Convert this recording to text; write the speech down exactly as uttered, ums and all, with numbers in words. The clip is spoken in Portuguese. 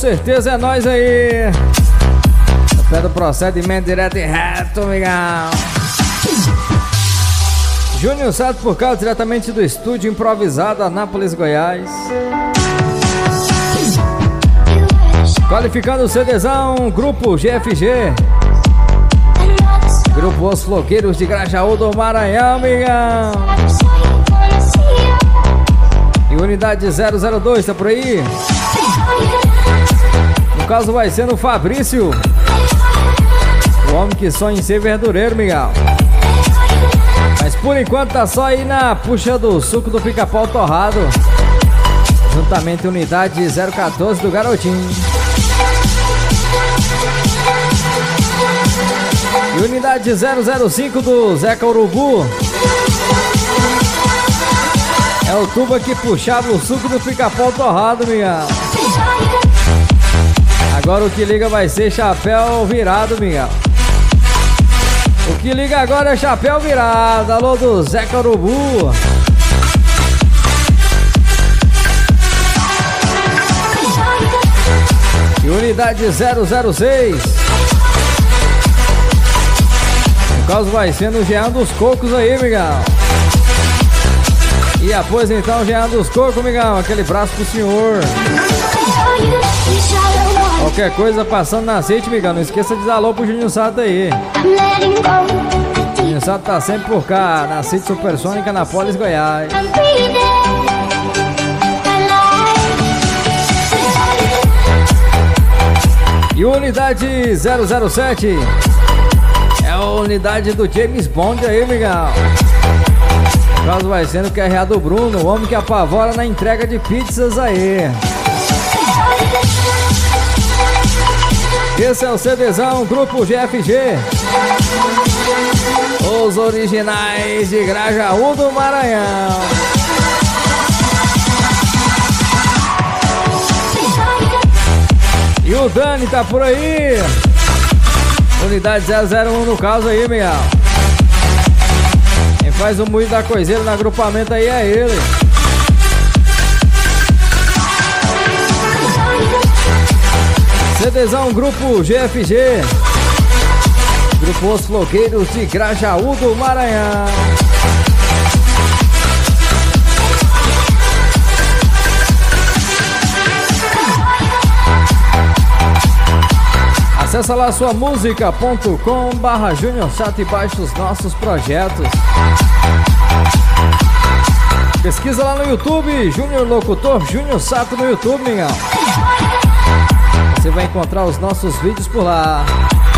certeza é nós aí. Pé do procedimento direto e reto, amigão. Júnior Sato por causa diretamente do estúdio improvisado Anápolis, Goiás. Qualificando o CDzão, Grupo G F G. Grupo Os Floqueiros de Grajaú do Maranhão, amigão. E Unidade zero zero dois, tá por aí? No caso vai ser no Fabrício, o homem que sonha em ser verdureiro, Miguel. Mas por enquanto tá só aí na puxa do suco do pica-pau torrado. Juntamente Unidade zero quatorze do Garotinho. E Unidade zero zero cinco do Zeca Urubu. É o tuba que puxava o suco do pica-pau torrado, Miguel. Agora o que liga vai ser chapéu virado, Miguel. O que liga agora é chapéu virado. Alô do Zeca Urubu. E Unidade zero zero seis. No caso vai ser no Jean dos Cocos aí, Miguel. E após então Jean dos Cocos, Miguel. Aquele braço pro senhor. Qualquer coisa passando na sede, Miguel, não esqueça de dar alô pro Júnior Sato aí. Júnior Sato tá sempre por cá, na sede Supersônica, Anápolis, Goiás. E Unidade zero zero sete é a unidade do James Bond aí, Miguel. O caso vai sendo o Q R A do Bruno, o homem que apavora na entrega de pizzas aí. Esse é o CDzão, Grupo G F G. Os originais de Grajaú do Maranhão. E o Dani tá por aí. Unidade zero zero um no caso aí, Miguel. Quem faz o moído da coiseira no agrupamento aí é ele. CDzão, Grupo G F G. Grupo Os Floqueiros de Grajaú do Maranhão. Acesse lá sua música ponto com barra Júnior Sato e baixe os nossos projetos. Pesquisa lá no YouTube, Júnior Locutor Júnior Sato no YouTube, Mingão. Você vai encontrar os nossos vídeos por lá.